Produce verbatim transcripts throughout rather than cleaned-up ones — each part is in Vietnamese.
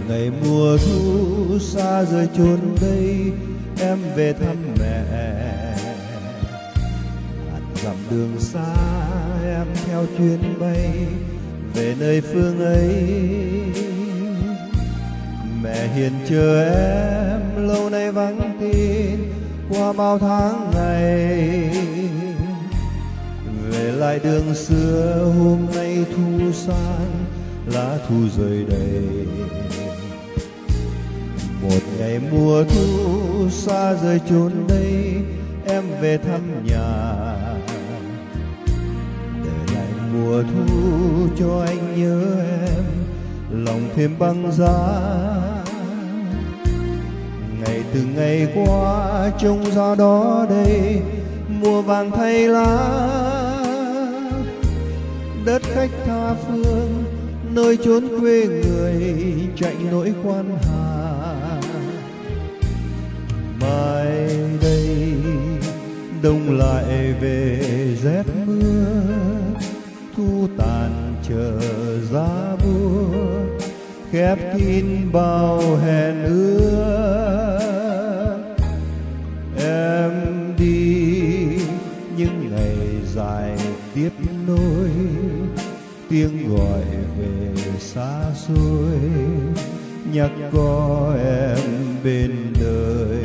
ngày mùa thu xa rời chốn đây, em về thăm mẹ. Ngàn dặm đường xa em theo chuyến bay về nơi phương ấy. Mẹ hiền chờ em lâu nay vắng tin qua bao tháng ngày. Về lại đường xưa hôm nay thu san, lá thu rơi đầy. Một ngày mùa thu xa rời chốn đây, em về thăm nhà. Để lại mùa thu cho anh nhớ em, lòng thêm băng giá. Ngày từng ngày qua trông ra đó đây, mùa vàng thay lá. Đất khách tha phương, nơi chốn quê người chạy nỗi quan hà. Mai đây đông lại về rét mưa, thu tàn chờ giá buốt khép kín bao hẹn ước. Em đi những ngày dài tiếp nối, tiếng gọi về xa xôi nhắc có em bên đời.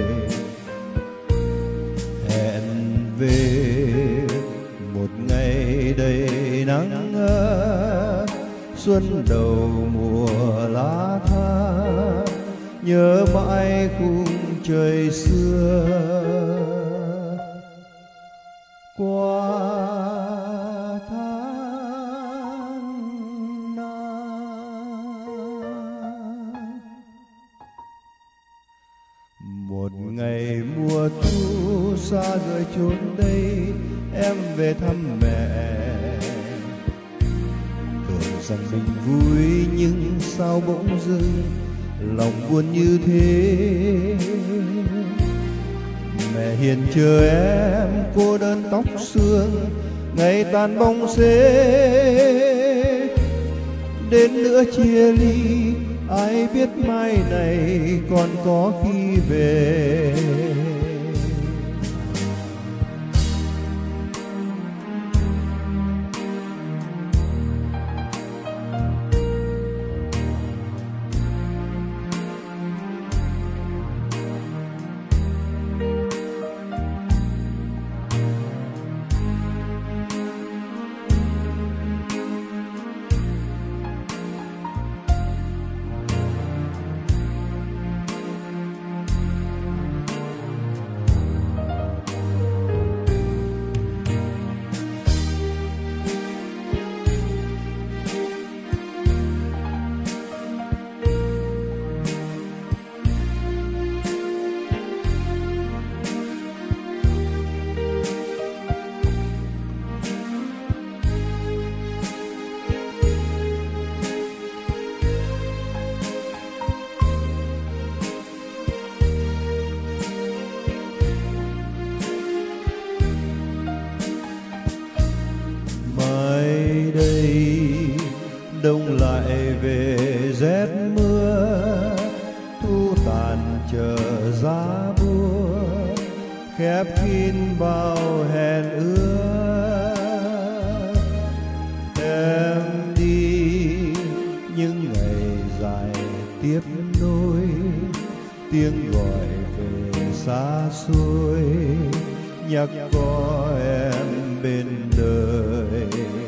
Hẹn về một ngày đầy nắng ấm, xuân đầu mùa lá thắm, nhớ mãi khung trời xưa. Qua tháng năm, một ngày mùa thu xa rời chốn đây, em về thăm mẹ. Tưởng rằng mình vui nhưng sao bỗng dưng lòng buồn như thế. Mẹ hiền chờ em cô đơn tóc sương, ngày tàn bóng xế. Đến nữa chia ly, ai biết mai này còn có khi về. Đông lại về rét mưa, thu tàn chờ giá buốt khép kín bao hẹn ước. Em đi những ngày dài tiếp nối, tiếng gọi về xa xôi nhắc có em bên đời.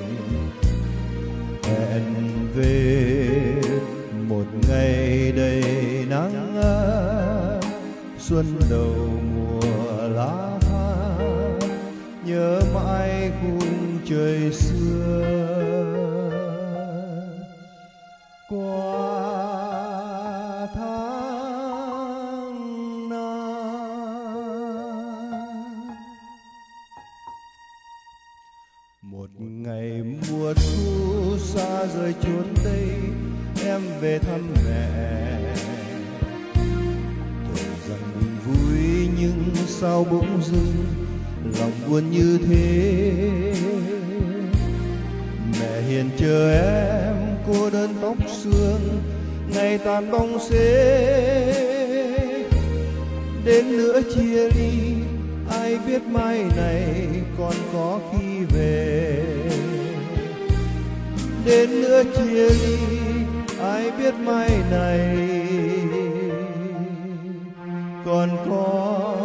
Hẹn về một ngày đầy nắng ấm, xuân đầu mùa lá thắm, nhớ mãi khung trời xưa. Qua tháng năm, một ngày mùa thu xa rời chốn đây, em về thăm mẹ. Tưởng rằng mình vui nhưng sao bỗng dưng lòng buồn như thế. Mẹ hiền chờ em cô đơn tóc sương, ngày tàn bóng xế, đến nữa chia ly, ai biết mai này còn có khi về. Đến nữa chia ly, ai biết mai này còn có